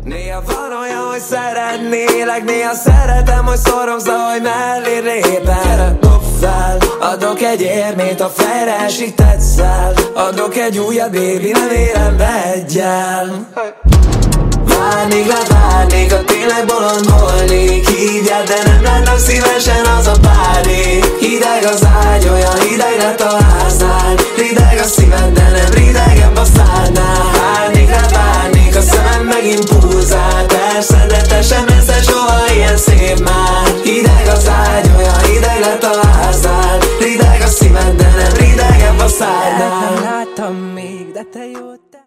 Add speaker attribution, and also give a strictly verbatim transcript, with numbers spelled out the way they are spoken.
Speaker 1: Néha van olyan, hogy szeretnélek, néha szeretem, hogy szorongsz, ahogy mellé lépel. Dob fel, adok egy érmét, a fejre esik tetszel. Adok egy újabb, baby, nem érem be egyel. Várnék, levárnék, ha tényleg bolond volnék. Hívjál, de nem lennem szívesen az a párnék. Hideg az ágy, olyan hideg lett a háznál. Rideg a szíved, de nem ridegebb a szádnál. Várnék, levárnék, a szemem megint pulzál. Persze, de te sem leszel soha ilyen szép már. Hideg az ágy, olyan hideg lett a háznál. Rideg a szíved, de nem ridegebb a szádnál.
Speaker 2: Nem láttam még, de te jót